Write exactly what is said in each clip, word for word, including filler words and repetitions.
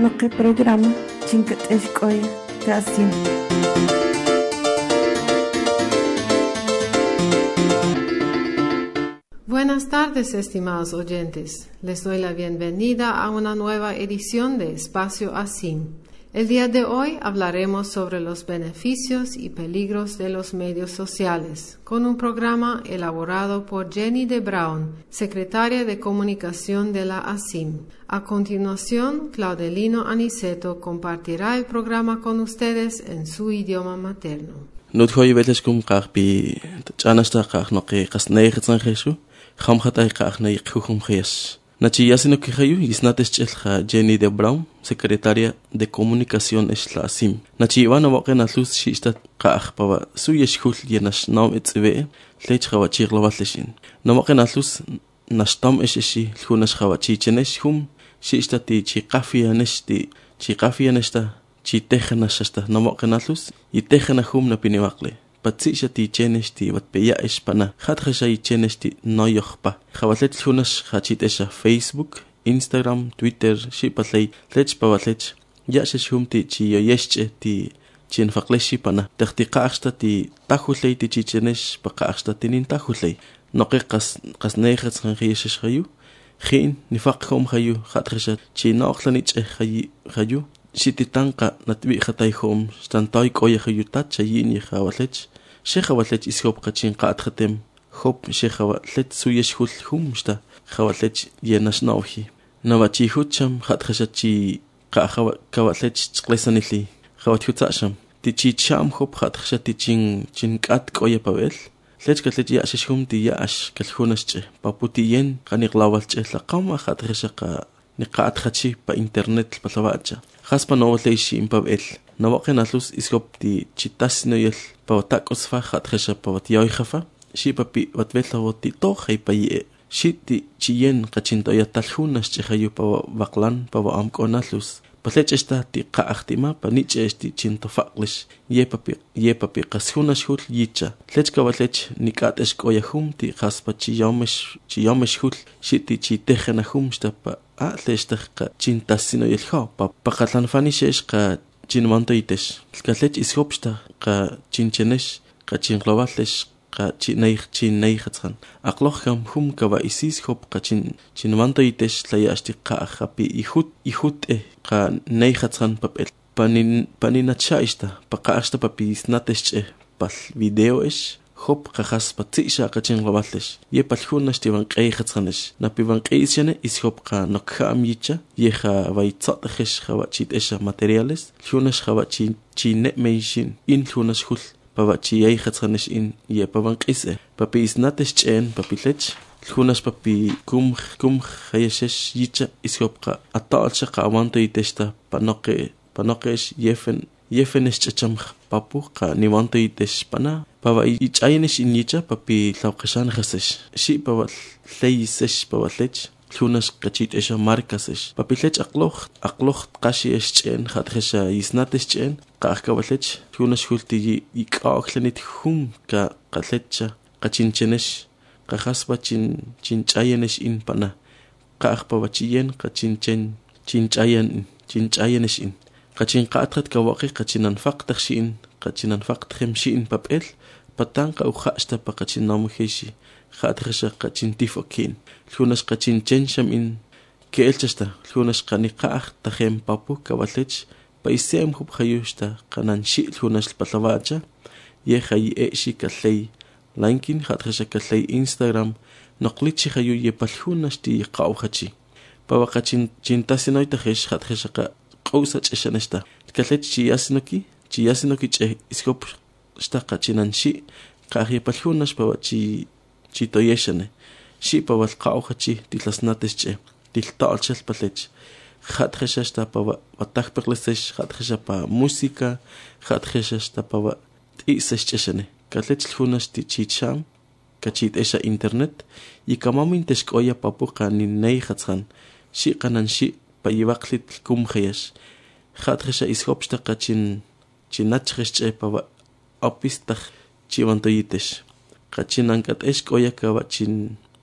noqi programa chinkat eshkoya kasim. Buenas tardes, estimados oyentes. Les doy la bienvenida a una nueva edición de Espacio Asim. El día de hoy hablaremos sobre los beneficios y peligros de los medios sociales, con un programa elaborado por Jenny de Braun, secretaria de comunicación de la Asim. A continuación, Claudelino Aniceto compartirá el programa con ustedes en su idioma materno. Nuthoy beleskum qarpi tsanasta qarnoqi qasneeqtsan Jesús. Khamkhatay qarnay qhum khiyas. Nachi yasino que hayu isnates chelha Jenny de Braun, secretaria de comunicación es la Asim. Nachi ivana waqena luz shista qaq pawa suyesh khul yenash nam etzve lech khawachir lawatlishin. Na waqena luz nashtam eshi lhunash khawachi chenesh hum shista ti chiqafia neshti chiqafia nesta chi tehna shasta na waqena luz y tehna hum na piniwaqle. Patsisha ti chenesti wat peya espana khatkhasha i chenesti noyokhpa khawatlet lunas khachitesha Facebook, Instagram, Twitter shipatlay lech pawatlet ya sheshumti chi yoyesche ti chin faqleshi pana taqtiqaxta ti takhulay ti chichenesh paqaxta tinin takhulay noqiqas qasneekhats khanqiyeshish khayu khin nifaqhum khayu khatkhasha chi noqlanich khayu khayu shititanqa natbi khatayhum stantoy koya khayu tachayin khawatlet Shekhawatlech is hop kachin qaathatem hop shekhawatlech suyesh hul humsta khawatlech yenasnauhi nawachi hucham khatkhashachi qahawa kawatlech qlesanili khawathutsasham tichi cham hop khatkhashati chin chin qat qoya pavel lech katlech ya sheshum ti ya ash kalhunasche paputiyen qaniqlawalche laqama khatkhashaqa niqat khachi pa internet palawacha khaspa nowleishi impavel nawaqena luz iskop ti chitasnoyel pawtakos fa khatkhasha pawatyoy khafa shi papi watvelawoti to khaypaye shiti chien qachintoya talhunas chehayu pawa waqlan pawa amqonalus palech esta ti qaachtima panich esti chintofaqlish ye papi ye papi qashunas hul yicha lech kawalech nikat eskoya hum ti khaspa chiyomesh chiyomesh hul shiti chitejena hum stapa a leshtaqa chintasinoyel kha pa paqatlan fanishesh qa chinmantoitesh kalech ishopsta qa chinchenesh qa chinglawatlesh qa chinay chinay khatsan aqlokham hum kawa isis hop qa chin chinmantoitesh layashti qa khapi ihut ihut e qa nay khatsan papel panin paninachaista paqashta papi snatesh pal video es hop qahas patisha qa chinglawatlesh ye palhunash tiwan qey khatsanesh napiwan qeysiane is hop qa nokham yicha ye kha vaitzathish khawachit esha materiales hunash khawachin chine meishin in hunash hul pawachi ye khatsanesh in ye pawan qise papi snatesh chen papi lech hunash papi kum kum khayeshesh yicha is hop qa atalcha qa awanto itesta panoqe panoqesh yefen yefenesh chacham papu qa niwanto itesh pana pawa ichaynesh inyicha papi lawqashan khasesh shi pawa leysesh pawa lech lunas qachit esha markasesh papi lech aqloq aqloq qashi eschen khatkhasha isnatesh chen qaqawlech lunas hulti iqaqlenit hum ka qalecha qachinchenesh qahasba chin chinchayenesh in pana qaqpawachiyen qachinchen chinchayan chinchayenesh in qachin qatrat kawaqi qachinan faqtakhshin qachinan faqtkhimshin papel patanqa ukhashta paqachin namuheshi khatkhasha qachin tifokin lunas qachin chensham in keelchasta lunas qaniqaq tajem papu kawalech paisem hub khayushta qananshi lunas palawacha ye khay eshi kallay lankin khatkhasha kallay Instagram noqlichi khayu ye palhunas ti qawkhachi pawaqachin chintasinoy tajesh khatkhasha qawsach eshanesta kallech chiyasnoki chiyasnoki che iskop staqa chinanshi qahi palhunas pawachi chitoyeshane shi pawal qawkhachi tilasnates che tiltalchel palech khatkhashta pawa watakperlesesh khatkhasha pa música khatkhashta pawa tisesh cheshane kallech hunas ti chicham kachit esha internet y kamamin teshkoya papu qanin nay khatsan shi qananshi payibaqlit kum khayash khatkhasha ishopsta qachin chinachresh che pawa apistach chiwantoyitesh qachinan kat eshkoya kawa chin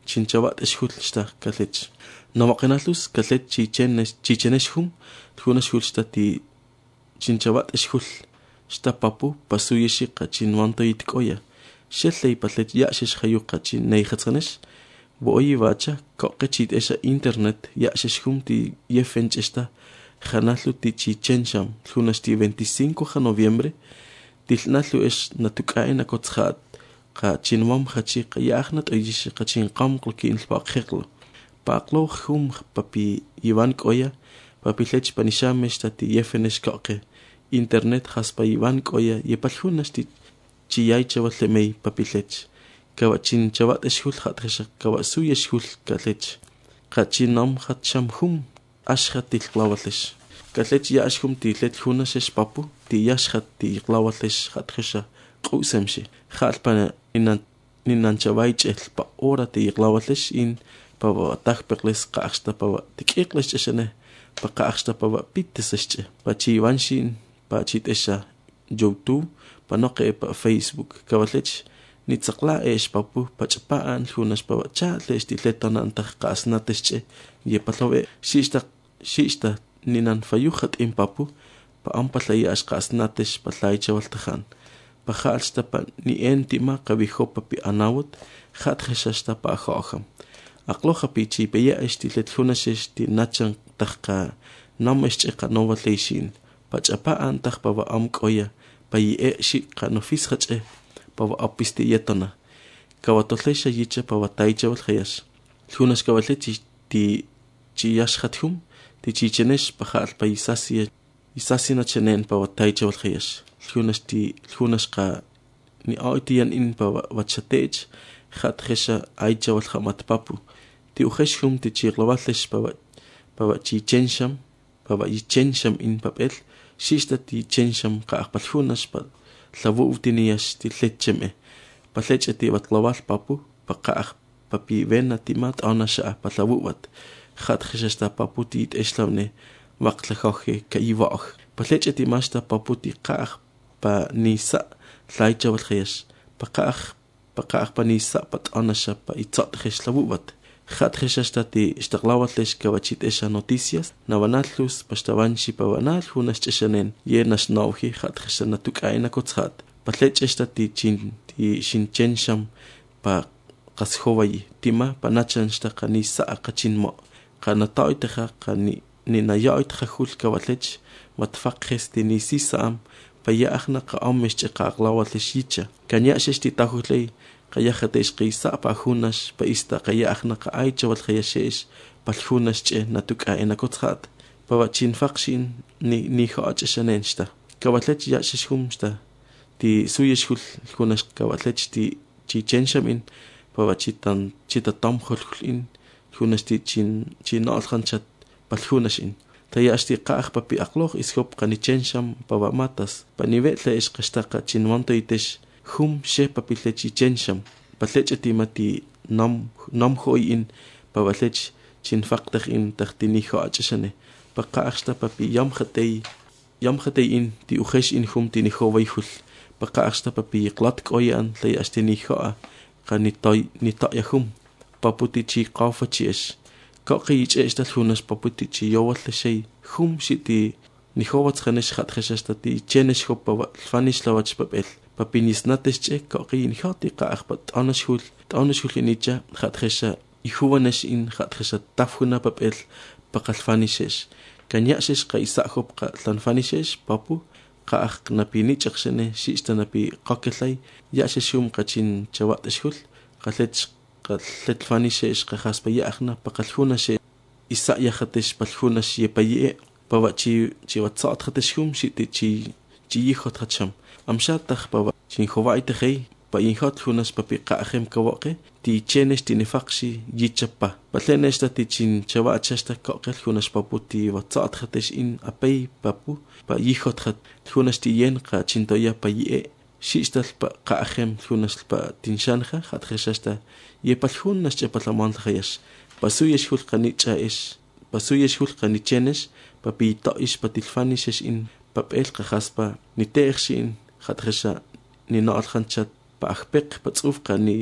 chinchabat eshul sta kalech namaqinatlus kalech chichenes chichenes hum tjuna shul sta ti chinchabat eshul sta papu pasuyeshi qachin wanto itkoya shelley patlech ya shish khayu qachin nei khatsanesh boyi vacha koqechit esa internet ya shish hum ti yefench esta khanatlu ti chichensham tjuna sti veinticinco de noviembre tilnatlu es natukaina kotshat qa chinwam khachi qayahnat oyish qachin qam qulkin paqhiqlo paqlo khum papi Ivan Koya papi lech panisham estati yefenesh koqe internet haspa Ivan Koya yepalhunasti chiyay chawatlemei papi lech kawachin chawat eshul khatresha kawasu yeshul kalech qachinam khatsham hum ashkhatil klawatlesh kalech ya ashkum ti let hunash papu ti yashkhat ti klawatlesh khatresha qusemshi khalpana inan ninan chavaych pa ora ti klawatlesh in pa takpekles qaxta pa tikiklesh chene pa qaxta pa pittesche pa chi wanshin pa chitesha YouTube pa noqe pa Facebook kawalech nitzaqla esh papu pachpaan hunas pa chatle stiletana antaq qasnatesche ye palowe shishta shishta ninan fayuhat in papu pa ampalay asqasnatesh palay chawaltahan pa khalsta pa ni entima qabiho papi anawut khat khashasta pa khaham aqloha pichi peya estilet hunash ti nachan taqqa namesh qanowatleishin pachapa antaq pa am qoya pa ye shi qanofis khache pa apisti yetona kawatollesha yicha pa wataichawal khayas hunash kawalechi ti chiyash khathum ti chichenesh pa khal pa isasi isasina chenen pa wataichawal khayas hunash ti hunash qa ni aitian in pa wachatech khat khesha aichawal khamat papu ti ukheshum ti chiglawalesh pa pa chichensham pa yichensham in papel shista ti chensham qa aqpalhunash pa lavutiniyash ti lecheme pa leche ti batlawal papu pa qa papi vena ti mat anasha pa lavuat khat kheshasta papu ti eslavne waqtlakhoge kaiwach pa leche ti masta papu ti qa pa nisa laichawal khayas pa qa pa qa pa nisa pa anasha pa itzat kheshlavuat khat kheshasta ti istaqlawatlesh kawachit esa noticias nawanatlus pastavanshi pawanal hunas cheshanen yenas nauhi khat kheshana tukaina kotsat patleche esta ti chin ti shinchensham pa qashowai tima panachan sta qanisa aqachinmo qanataitha qani ni nayait khul kawatlech watfaqhes ti nisisam paya akhna qammesh qaqlawatlesh yicha kanya shesti tahutlei qayahatesh qisa pa hunash pa ista qayakhna qaaichawal khayashesh palhunash che natuka enakotsat pa wachin faqshin ni ni khach shanensta kawatlech ya shishumsta ti suyeshul hunash kawatlech ti chichenshamin pa wachitan chitatam khulin hunash ti chin chinal khanchat palhunashin tayashti qaq pa pi aqloq iskop qanichensham pa matas pa nivetle ish qashtaqa chinwanto itesh hum she papilech chensham patlech timati nam nam khoin pavalech chin faqtag in tagtini khoachshane paqaxta papi yam khatei yam khatei in ti ukhesh in hum tini khowayhul paqaxta papi qlat qoyan lay astini kha qanitoy nita yahum paputi chi qafachish qaqich esta hunas paputi chi yowal shay hum shiti ni khowats khanesh khat khashastati chenesh khopa fanish lawach papel papinis natesche qaqin khati qaqpat anashul anashul inicha khatkhesha ihuwanesh in khatkhesha tafuna papel paqalfanishesh kanyashesh qaisa khop qlanfanishesh papu qaq napini chaqshene shistanapi qakelay yasheshum qachin chawateshul qalech qalletfanishesh qahaspa yaqna paqalhunash isa yakhatesh palhunash yepaye pawachi chiwatsat khateshum shiti chi chi khot khatcham amshatakh pa chin khowaite khei pa inhot hunas papi qa'hem kawaqe ti chenesh ti nifaqshi yichapa patlenesh ti chin chawachasta qaqel hunas paputi watsat khatesh in apay papu pa yihot khat hunas ti yen qa chintoya pa ye shishtal pa qa'hem hunas pa tinshanja khat khashasta ye palhunas chapalaman khayash pasuyesh hul qanicha ish pasuyesh hul qanichenesh papi ta ish patilfanishesh in papel qahaspa niteershin khatresha ni nal khanchat pa akhpeq patsuf qani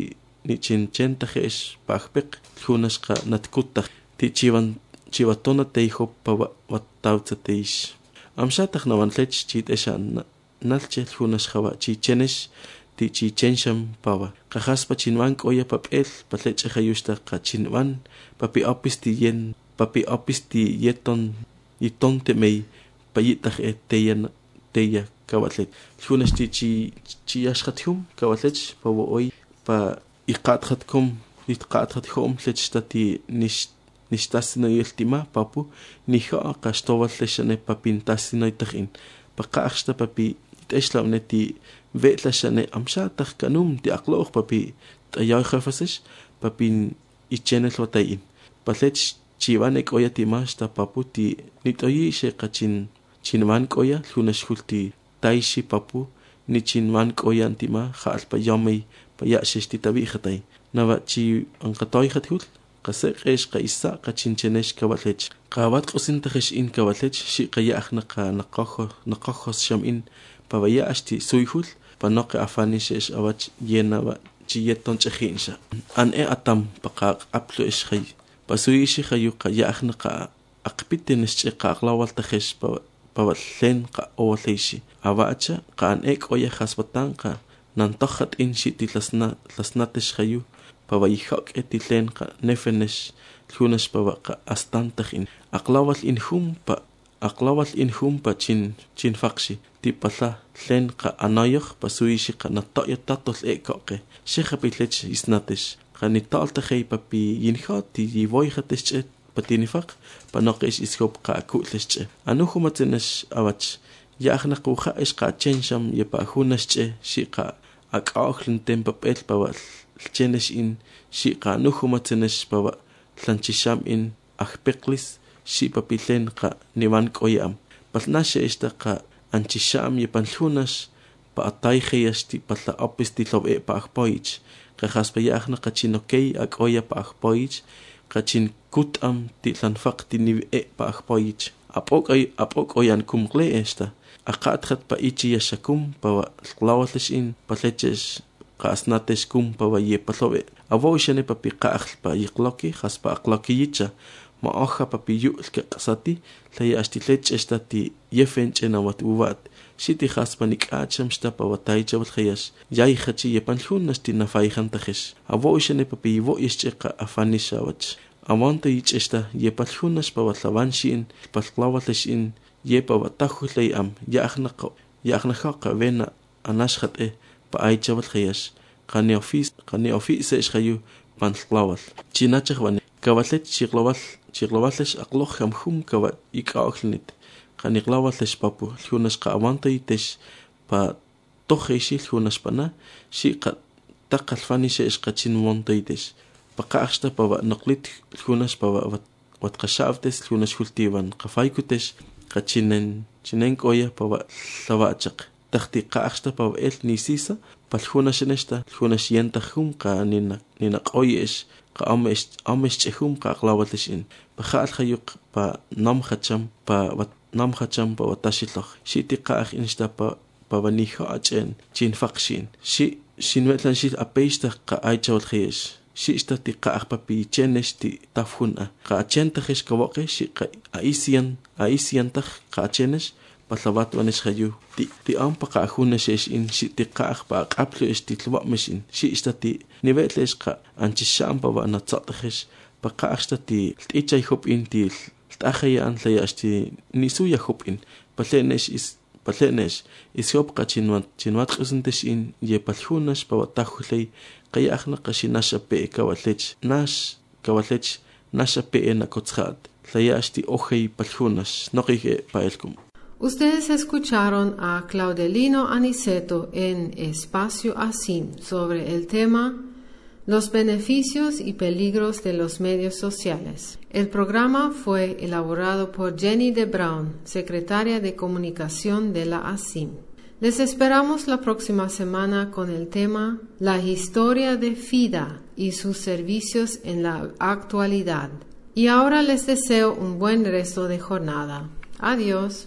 ni chinchenta jesh pagpek hunas ka natkuttak ti chivan chivatona teijo pa wattauta teish amshatak nawan lech chit eshan nalche hunas jawa chi chenesh ti chi chensham pawa kahaspa chinwan koya papel patleche hayushta ka chinwan papi opis ti yen papi opis ti yeton yiton te mei payitach et teyan teya kawatlet hunas ti chi chi yashkhathum kawatlet pawo oy pa iqathatkum iqathathum lechstati nish nishtasino yeltima papu niho qastowalleshane papintasino itagin paqaxta papi teshlawneti vetlashane amshatag kanum ti aqloq papi tayay khafasish papin ichenel watayin palech chivan ekoya timashta papu ti nitoyi sheqachin chinwan koya lunashulti taishi papu ni chinwan koya antima khalpa yomay payashishti tabikhatay nawa chi anqatoy khathul qaseqesh qaisa qachinchenesh kawalech qawat qosintagesh in kawalech shi qayahna qa naqoh naqohos shamin pavaya ashti suyhul panoqe afanishesh awach yenawa chiyeton chhinsha an e atam paqaq aplo ishkhay pasuyishi khayu qayahna qa aqpitenesh chiqaqlawal tagesh pawallen qa oleishi awacha qan ek oya khasbatan qa nantohat in shiti lasna lasnatesh khayu pawayhok etilen qa nefenesh lunas pawaqa astantahin aqlawal in hum pa aqlawal in hum pa chin chin faqshi tipala len qa anayokh pasuyishi qa natoya tatol ekoqe shekhapitlech isnatesh qani talta khay papi yinkhati yivoyhatesh patinifaq panoqish iskop qa kullesh anu humatnesh awach yakhna quha ish qa chensham yepa hunash shiqa aqakhlen tempapel pawal chenesh in shiqa nu humatnesh pawa tlanchisham in ajpeklis shi papilen qa niwan koyam palnashe esta qa anchisham yepan lunas pa atay khayasti pala opisti lobe pa akpoich qa khaspayahna qa chinokey akoya pa akpoich qa chin kutam ti tlanfaqti ni e pa akpoich apok ay apok oyan kumqle esta aqathat pa ichi yashakum pa lawatlish in paleches qa asnatesh kum pa ye palobe avoshane papi qaql pa yiqloki khaspa aqloki yicha ma oja papi yul ke qasati laya ashtilech estati yefench enawat uvat shiti khaspa nikacham sta pa watay chabal khayash yay khachi yepan hunasti nafayhan tagesh avoshane papi vo ischiqa afanishawach amonta yich esta yepal hunas pa watlawanshin palqlawatlish in yepa watahulay am yakhna yakhna khaqa vena anashkhat e pa ay chabal khayash qani office qani office ishkhayu pantlawal chinachwan kawatlet chiqlawal chiqlawalesh aqloq hamhum kawat ikaqlnit qani qlawalesh papu lunas qa awanta itesh pa toheshi lunas pana shiqa taqalfani shishqachin monta itesh paqaxta pa naqlit lunas pa wat qashaftes lunas hultivan qafaykutes qachinen chinen koya pa lawachaq taqti qaxta pa el nisisa palhuna shenesta huna shienta hum qa nina nina qoyesh qa amesh amesh chhum qa qlawatlishin pa khal khayuq pa nam khacham pa wat nam khacham pa watashilokh shiti qaq insta pa pa vaniho achen chin faqshin shi shinwetlan shil apesta qa aichawal khayesh shi istati qaq pa pi chenesti tafhuna qa chenta khish kawaqe shi qa aisian aisian taq qa chenesh paslavat wanesh khayu ti ti ampa qa huna shesh in shi ti qaq pa qaplo istitlwa meshin shi istati nivetlesh qa anchisham pa wana tsatkhish pa qaqstati tichay hop in til takhaya an layashti nisuya hop in palenesh is palenesh ishop qa chinwat chinwat qsintesh in ye palhunash pa watahulay qayakhna qashinasha pe kawalech nash kawalech nasha pe na kotshat layashti ojay palhunash noqige paelkum. Ustedes escucharon a Claudelino Aniceto en Espacio Asim sobre el tema Los beneficios y peligros de los medios sociales. El programa fue elaborado por Jenny de Brown, secretaria de comunicación de la Asim. Les esperamos la próxima semana con el tema La historia de FIDA y sus servicios en la actualidad. Y ahora les deseo un buen resto de jornada. Adiós.